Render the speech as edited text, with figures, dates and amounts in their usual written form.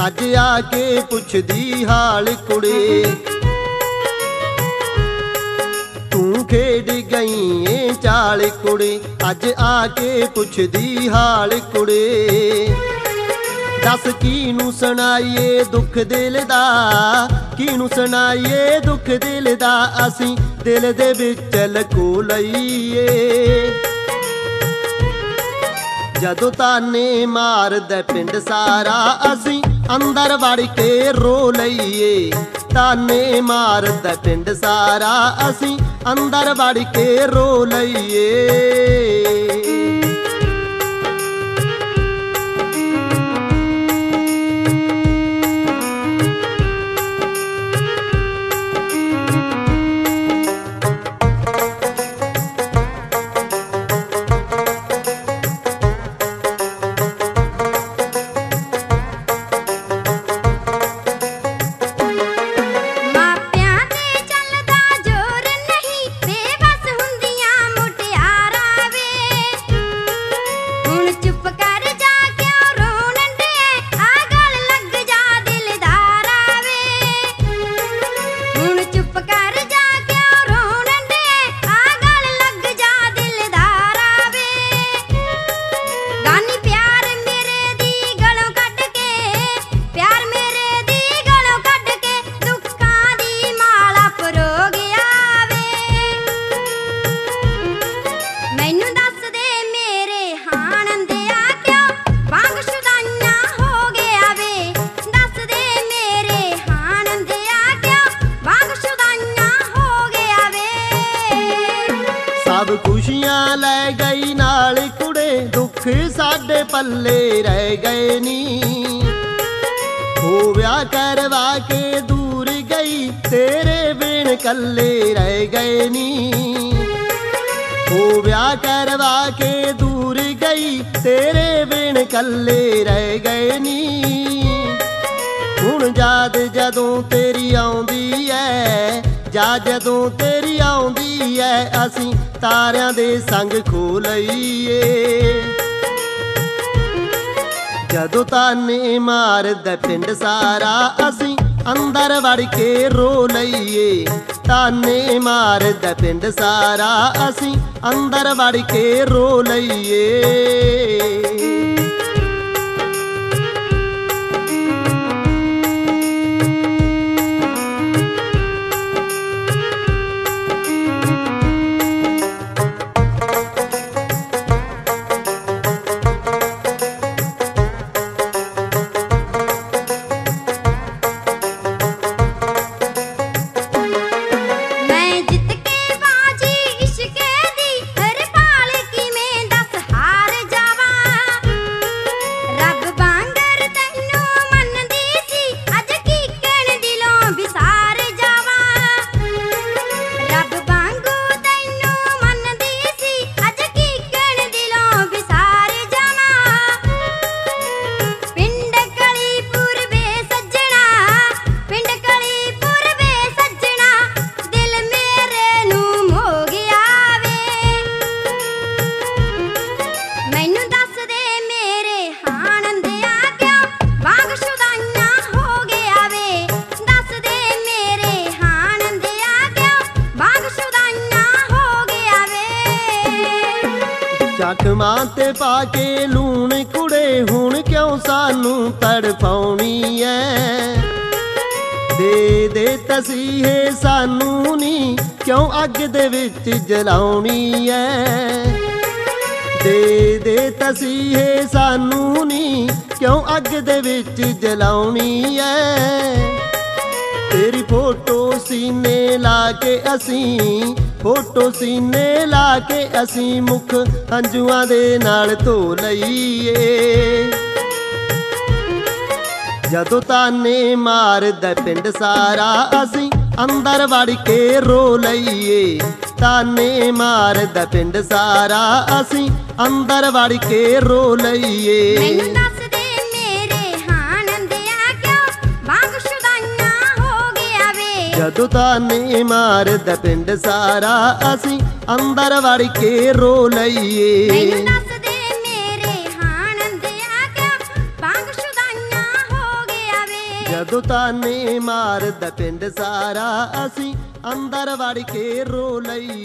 अज आके पुछदी हाल कुड़े तू खेड गई ए चाल कुड़े अज आके पुछदी हाल कुड़े दस कीनू सुनाइए दुख दिल दा कीनू सुनाइए दुख दिल दा असी दिल दे विच लको लईए जदों ताने मारदा पिंड सारा असी अंदर वड़ के रो लईए ताने मारदा पिंड सारा असी अंदर वड़ के रो लईए सब खुशियां लै गई नाल कुड़े दुख साडे पल्ले रह गए नी हो ब्याह करवा के दूर गई तेरे बिन कल्ले रह गए नी हो ब्याह करवा के दूर गई तेरे बिन कल्ले रह गए नी हुण याद जदों तेरी आउंदी है जा जदों तेरी आउंदी है असी तारियां दे संग खो लईए जदों ताने मारदा पिंड सारा असी अंदर वड़ के रो लईए ताने मारदा पिंड सारा असी अंदर वड़ के रो लईए ਜ਼ਖਮਾਂ ਤੇ ਪਾ ਕੇ ਲੂਣ ਕੁੜੇ ਹੁਣ ਕਿਉਂ ਸਾਨੂੰ ਤੜਫਾਉਣੀ ਐ ਦੇ ਦੇ ਤਸੀਹੇ ਸਾਨੂੰ ਨੀ ਕਿਉਂ ਅੱਗ ਦੇ ਵਿੱਚ ਜਲਾਉਣੀ ਐ ਦੇ ਦੇ ਤਸੀਹੇ ਸਾਨੂੰ ਨੀ ਕਿਉਂ ਅੱਗ ਦੇ ਵਿੱਚ ਜਲਾਉਣੀ ਐ तेरी फोटो सीने लाके असी फोटो सीने लाके असी मुख हंजुआं दे नाल धो लईए जदों ताने मारदा पिंड सारा असी अंदर वड़ के रो लईए ताने मारदा पिंड सारा असी अंदर वड़ के रो लईए जदों ताने मारदा पिंड सारा असी अंदर वड़ के रो लईए ਜਦੋਂ ਤਾਨੇ ਮਾਰਦਾ ਪਿੰਡ ਸਾਰਾ ਅਸੀਂ ਅੰਦਰ ਵੜ ਕੇ ਰੋ ਲਈਏ।